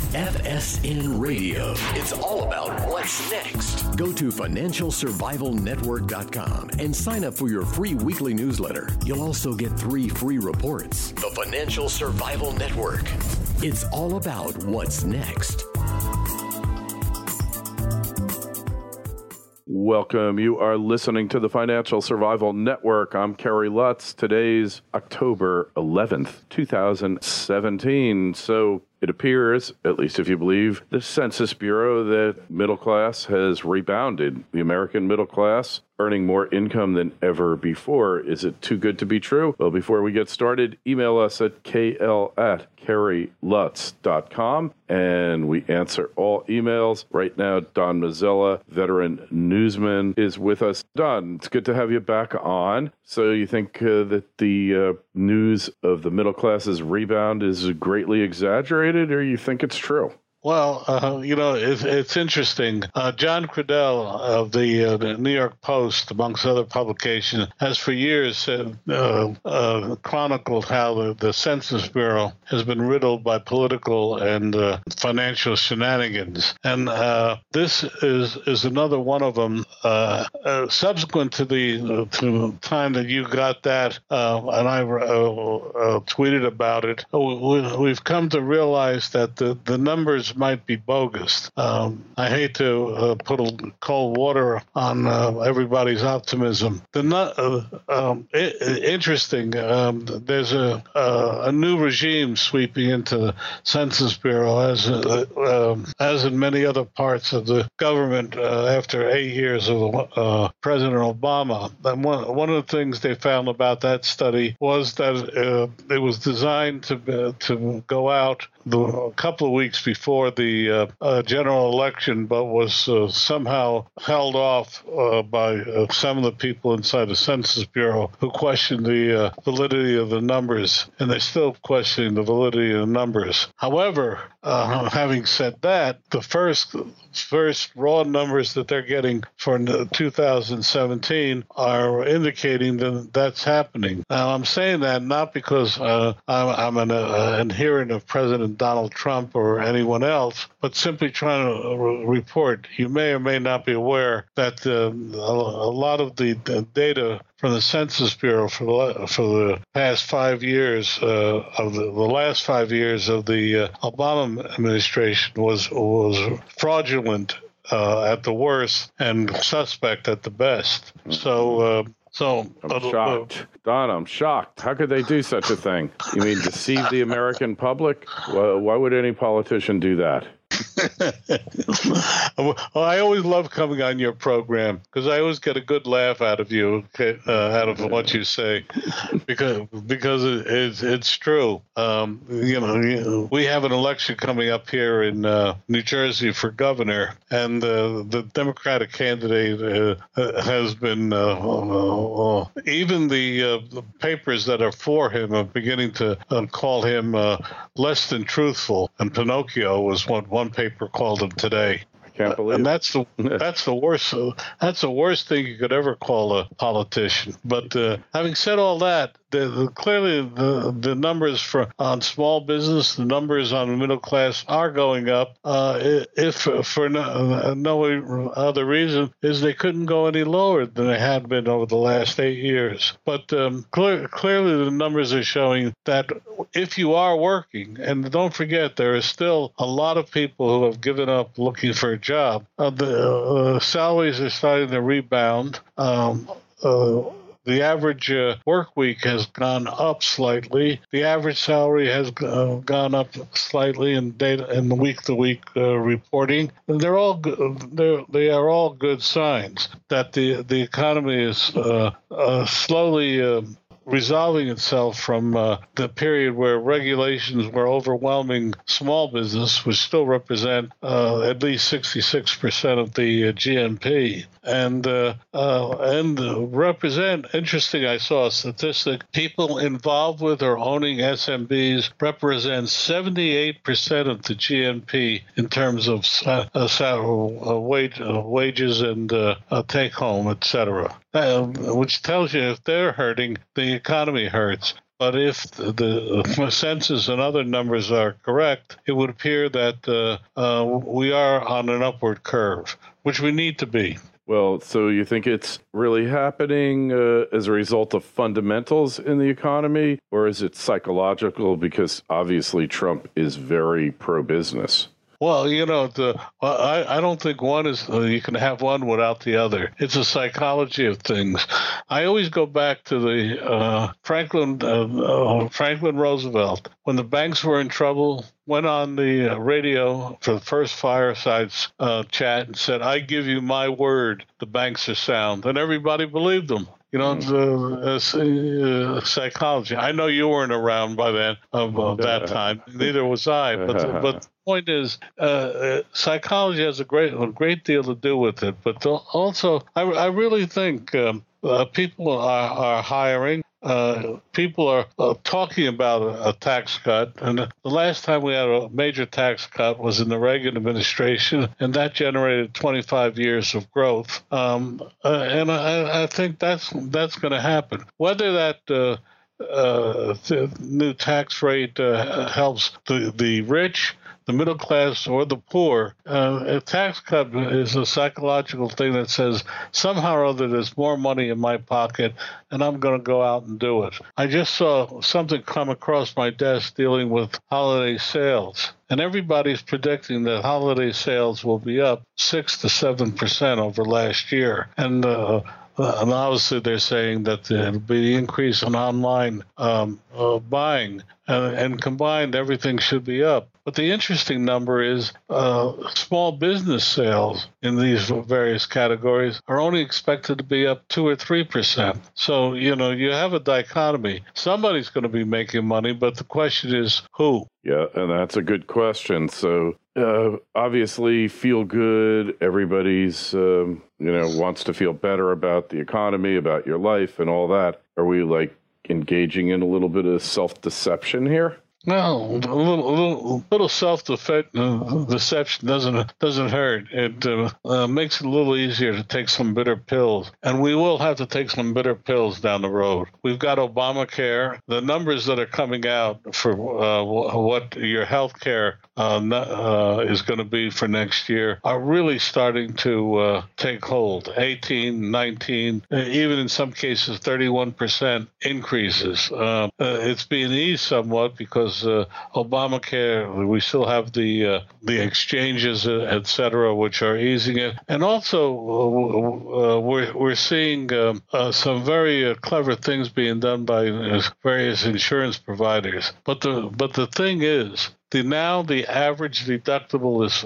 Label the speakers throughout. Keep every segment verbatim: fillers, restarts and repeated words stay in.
Speaker 1: F S N Radio. It's all about what's next. Go to financial survival network dot com and sign up for your free weekly newsletter. You'll also get three free reports. The Financial Survival Network. It's all about what's next.
Speaker 2: Welcome. You are listening to the Financial Survival Network. I'm Kerry Lutz. Today's October eleventh, twenty seventeen. So it appears, at least if you believe the Census Bureau, that middle class has rebounded. The American middle class earning more income than ever before. Is it too good to be true? Well, before we get started, email us at k l at kerry lutz dot com, and we answer all emails. Right now, Don Mazzella, veteran newsman, is with us. Don, it's good to have you back on. So you think uh, that the uh, news of the middle class's rebound is greatly exaggerated, or you think it's true?
Speaker 3: Well, uh, you know, it's, it's interesting. Uh, John Crudell of the, uh, the New York Post, amongst other publications, has for years uh, uh, chronicled how the, the Census Bureau has been riddled by political and uh, financial shenanigans. And uh, this is is another one of them. Uh, uh, subsequent to the, uh, to the time that you got that, uh, and I uh, uh, tweeted about it, we, we've come to realize that the, the numbers might be bogus. Um, I hate to uh, put a cold water on uh, everybody's optimism. The uh, um, it, interesting. Um, there's a, a a new regime sweeping into the Census Bureau, as uh, um, as in many other parts of the government uh, after eight years of uh, President Obama. And one one of the things they found about that study was that uh, it was designed to uh, to go out the, a couple of weeks before the uh, uh, general election, but was uh, somehow held off uh, by uh, some of the people inside the Census Bureau who questioned the uh, validity of the numbers, and they're still questioning the validity of the numbers. However, uh, having said that, the first first raw numbers that they're getting for two thousand seventeen are indicating that that's happening. Now, I'm saying that not because uh, I'm, I'm an uh, adherent of President Donald Trump or anyone else, but simply trying to re- report. You may or may not be aware that uh, a, a lot of the, the data from the Census Bureau for the, for the past five years, uh, of the, the last five years of the uh, Obama administration was was fraudulent uh, at the worst and suspect at the best. So. Uh, So,
Speaker 2: I'm
Speaker 3: uh,
Speaker 2: shocked. Uh, Don, I'm shocked. How could they do such a thing? You mean deceive the American public? Why, why would any politician do that?
Speaker 3: Well, I always love coming on your program because I always get a good laugh out of you, uh, out of what you say, because because it, it's it's true. Um, you know, we have an election coming up here in uh, New Jersey for governor, and uh, the Democratic candidate uh, has been uh, uh, even the, uh, the papers that are for him are beginning to uh, call him uh, less than truthful, and Pinocchio was what one paper called him today.
Speaker 2: Can't believe
Speaker 3: and that's the that's the worst that's the worst thing you could ever call a politician. But uh, having said all that, the, the, clearly the the numbers for on small business, the numbers on the middle class are going up. Uh, if for no, no other reason is they couldn't go any lower than they had been over the last eight years. But um, clear, clearly the numbers are showing that if you are working, and don't forget there are still a lot of people who have given up looking for a job. Uh, the uh, salaries are starting to rebound. Um, uh, The average uh, work week has gone up slightly. The average salary has uh, gone up slightly in data in the week-to-week uh, reporting. And they're all they're, they are all good signs that the the economy is uh, uh, slowly Uh, resolving itself from uh, the period where regulations were overwhelming small business, which still represent uh, at least sixty-six percent of the uh, G N P, and uh, uh, and uh, represent. Interesting, I saw a statistic. People involved with or owning S M Bs represent seventy-eight percent of the G N P in terms of uh, uh, wage, uh, wages and uh, uh, take home, et cetera. Uh, which tells you if they're hurting, the economy hurts. But if the, the census and other numbers are correct, it would appear that uh, uh, we are on an upward curve, which we need to be.
Speaker 2: Well, so you think it's really happening uh, as a result of fundamentals in the economy, or is it psychological because obviously Trump is very pro-business?
Speaker 3: Well, you know, the, I, I don't think one is, uh, you can have one without the other. It's a psychology of things. I always go back to the uh, Franklin uh, uh, Franklin Roosevelt. When the banks were in trouble, went on the radio for the first fireside uh, chat and said, I give you my word, the banks are sound. And everybody believed him. You know, the uh, psychology. I know you weren't around by then of, of that time. Neither was I. But but the point is, uh, psychology has a great a great deal to do with it. But also, I, I really think um, uh, people are, are hiring. Uh, people are uh, talking about a, a tax cut, and the last time we had a major tax cut was in the Reagan administration, and that generated twenty-five years of growth. Um, uh, and I, I think that's that's going to happen. Whether that uh, uh, the new tax rate uh, helps the the rich, the middle class, or the poor, uh, a tax cut is a psychological thing that says somehow or other there's more money in my pocket and I'm going to go out and do it. I just saw something come across my desk dealing with holiday sales. And everybody's predicting that holiday sales will be up six to seven percent over last year. And uh, and obviously they're saying that there'll be the increase in online um, uh, buying, uh, and combined everything should be up. But the interesting number is uh, small business sales in these various categories are only expected to be up two or three percent. So, you know, you have a dichotomy. Somebody's going to be making money, but the question is who?
Speaker 2: Yeah, and that's a good question. So uh, obviously feel good. Everybody's, um, you know, wants to feel better about the economy, about your life and all that. Are we like engaging in a little bit of self-deception here?
Speaker 3: No, a little, a little, little self-deception doesn't doesn't hurt. It uh, uh, makes it a little easier to take some bitter pills, and we will have to take some bitter pills down the road. We've got Obamacare. The numbers that are coming out for uh, what your health care uh, uh, is going to be for next year are really starting to uh, take hold. eighteen, nineteen, even in some cases thirty-one percent increases. Uh, uh, it's being eased somewhat because Uh, Obamacare, we still have the uh, the exchanges, uh, et cetera, which are easing it, and also uh, uh, we're we're seeing um, uh, some very uh, clever things being done by uh, various insurance providers. But the but the thing is, the now the average deductible is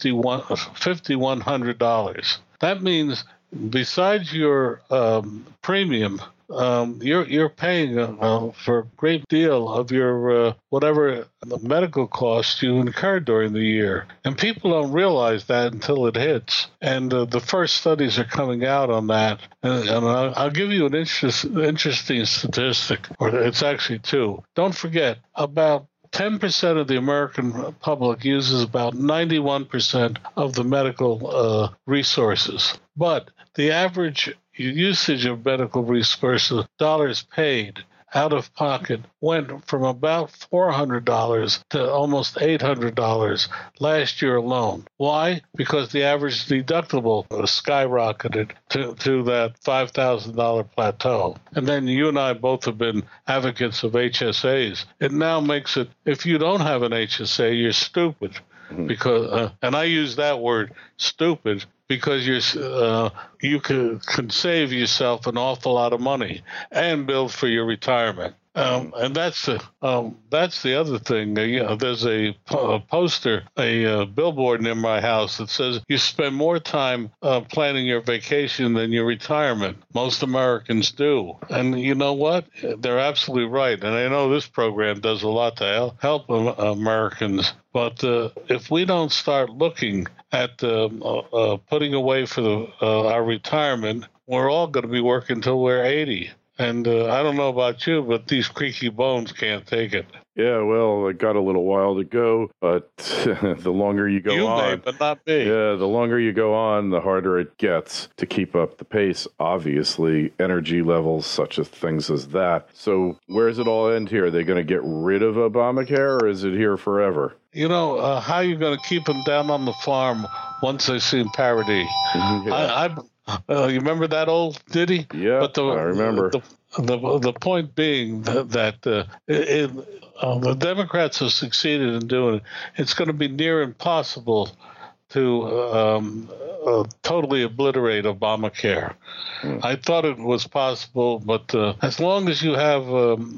Speaker 3: fifty-one hundred dollars. That means besides your um, premium, Um, you're you're paying uh, for a great deal of your uh, whatever medical costs you incur during the year, and people don't realize that until it hits. And uh, the first studies are coming out on that, and, and I'll, I'll give you an interest, interesting statistic, or it's actually two. Don't forget, about ten percent of the American public uses about ninety-one percent of the medical uh, resources, but the average usage of medical resources, dollars paid out of pocket, went from about four hundred dollars to almost eight hundred dollars last year alone. Why? Because the average deductible skyrocketed to, to that five thousand dollars plateau. And then you and I both have been advocates of H S As. It now makes it, if you don't have an H S A, you're stupid. Mm-hmm. Because, uh, and I use that word, stupid, because you're, uh, you can, can save yourself an awful lot of money and build for your retirement. Um, and that's the um, that's the other thing. Uh, you know, there's a, a poster, a uh, billboard near my house that says you spend more time uh, planning your vacation than your retirement. Most Americans do, and you know what? They're absolutely right. And I know this program does a lot to help, help Americans. But uh, if we don't start looking at uh, uh, putting away for the, uh, our retirement, we're all going to be working until we're eighty. And uh, I don't know about you, but these creaky bones can't take it.
Speaker 2: Yeah, well, I got a little while to go, but the longer you go
Speaker 3: you
Speaker 2: on,
Speaker 3: may, but not me.
Speaker 2: Yeah, the longer you go on, the harder it gets to keep up the pace. Obviously, energy levels, such as things as that. So, where does it all end here? Are they going to get rid of Obamacare, or is it here forever?
Speaker 3: You know, uh, how are you going to keep them down on the farm once they see parity?
Speaker 2: Yeah.
Speaker 3: I, I uh, you remember that old ditty?
Speaker 2: Yeah,
Speaker 3: but the,
Speaker 2: I remember.
Speaker 3: The, the, the point being that, that uh, it, uh, the Democrats have succeeded in doing it. It's going to be near impossible to um, uh, totally obliterate Obamacare. Mm. I thought it was possible, but uh, as long as you have um,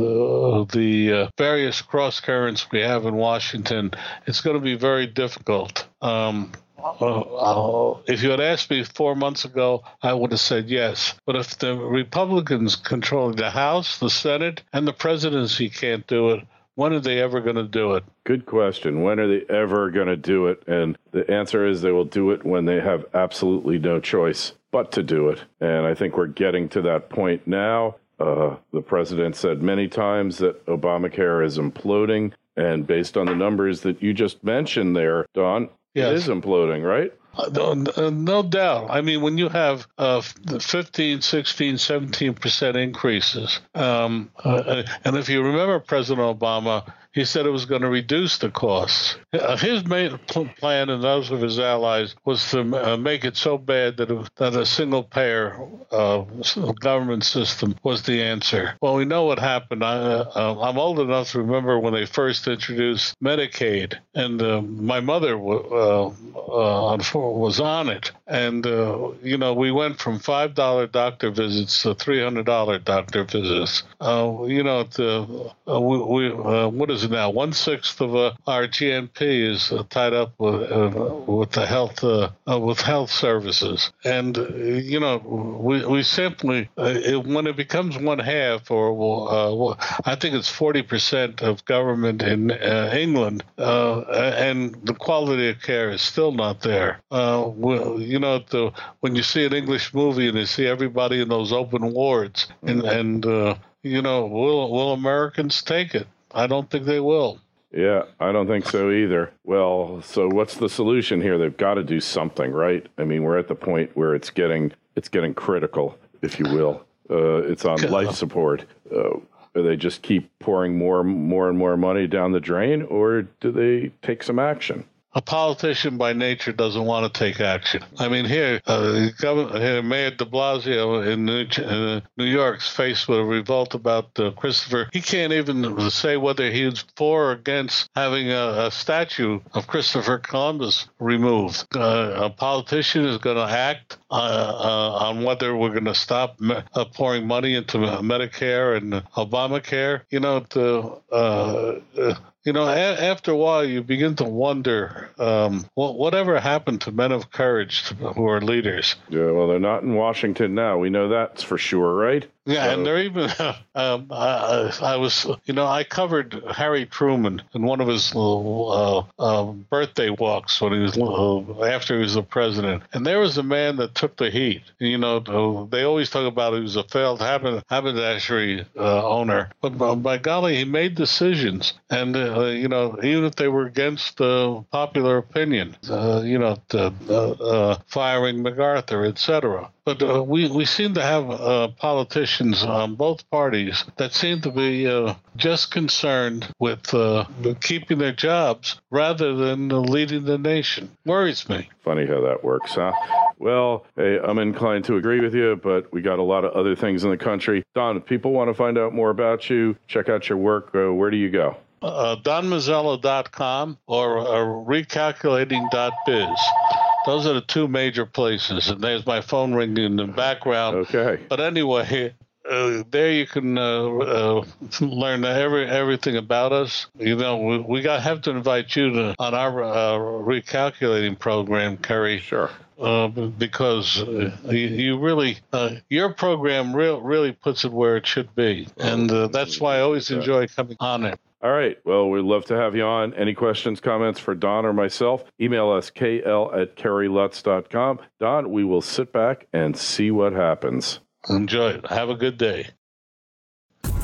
Speaker 3: uh, the uh, various cross currents we have in Washington, it's going to be very difficult. Um, Uh, uh, if you had asked me four months ago, I would have said yes. But if the Republicans controlling the House, the Senate, and the presidency can't do it, when are they ever going to do it?
Speaker 2: Good question. When are they ever going to do it? And the answer is they will do it when they have absolutely no choice but to do it. And I think we're getting to that point now. Uh, the president said many times that Obamacare is imploding. And based on the numbers that you just mentioned there, Don, yes. It is imploding, right?
Speaker 3: Uh, no, no doubt. I mean, when you have uh, fifteen, sixteen, seventeen percent increases, um, uh, and if you remember President Obama, he said it was going to reduce the costs. Uh, his main plan and those of his allies was to uh, make it so bad that, it, that a single-payer uh, government system was the answer. Well, we know what happened. I, uh, I'm old enough to remember when they first introduced Medicaid, and uh, my mother uh, uh, was on it. And, uh, you know, we went from five dollar doctor visits to three hundred dollar doctor visits. Uh, you know, the, uh, we, we uh, what is it now? One-sixth of uh, our G N P is uh, tied up with, uh, with the health uh, uh, with health services. And, uh, you know, we, we simply, uh, it, when it becomes one half, or uh, I think it's forty percent of government in uh, England, uh, and the quality of care is still not there. Uh, well, you know, the, when you see an English movie and you see everybody in those open wards, and, and uh, you know, will will Americans take it? I don't think they will.
Speaker 2: Yeah, I don't think so either. Well, so what's the solution here? They've got to do something, right? I mean, we're at the point where it's getting it's getting critical, if you will. Uh, it's on life support. Uh, do they just keep pouring more, more and more money down the drain, or do they take some action?
Speaker 3: A politician by nature doesn't want to take action. I mean, here, uh, Governor, here Mayor de Blasio in New, uh, New York's faced with a revolt about uh, Christopher. He can't even say whether he's for or against having a, a statue of Christopher Columbus removed. Uh, a politician is going to act uh, uh, on whether we're going to stop me- uh, pouring money into Medicare and Obamacare. You know, to, uh, uh, You know, a- after a while, you begin to wonder um, what, whatever happened to men of courage who are leaders.
Speaker 2: Yeah, well, they're not in Washington now. We know that's for sure, right?
Speaker 3: Yeah, so. And they're even, um, I, I was, you know, I covered Harry Truman in one of his uh, uh, birthday walks when he was, uh, after he was the president. And there was a man that took the heat. You know, they always talk about he was a failed haberdashery uh, owner. But by golly, he made decisions. And, uh, you know, even if they were against uh, popular opinion, uh, you know, to, uh, uh, firing MacArthur, et cetera. But uh, we, we seem to have uh, politicians on both parties that seem to be uh, just concerned with uh, keeping their jobs rather than uh, leading the nation. Worries me.
Speaker 2: Funny how that works, huh? Well, hey, I'm inclined to agree with you, but we got a lot of other things in the country. Don, if people want to find out more about you, check out your work, uh, where do you go?
Speaker 3: Uh, don mazzella dot com or uh, recalculating dot biz. Those are the two major places, and there's my phone ringing in the background.
Speaker 2: Okay.
Speaker 3: But anyway, uh, there you can uh, uh, learn every everything about us. You know, we, we got have to invite you to on our uh, recalculating program, Kerry.
Speaker 2: Sure.
Speaker 3: Uh, because uh, you, you really, uh, your program real, really puts it where it should be. And uh, that's why I always enjoy coming on it.
Speaker 2: All right. Well, we'd love to have you on. Any questions, comments for Don or myself? Email us, k l at kerry lutz dot com. Don, we will sit back and see what happens.
Speaker 3: Enjoy it. Have a good day.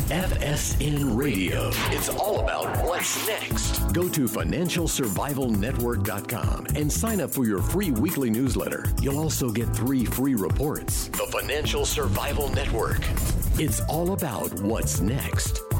Speaker 1: F S N Radio. It's all about what's next. Go to financial survival network dot com and sign up for your free weekly newsletter. You'll also get three free reports. The Financial Survival Network. It's all about what's next.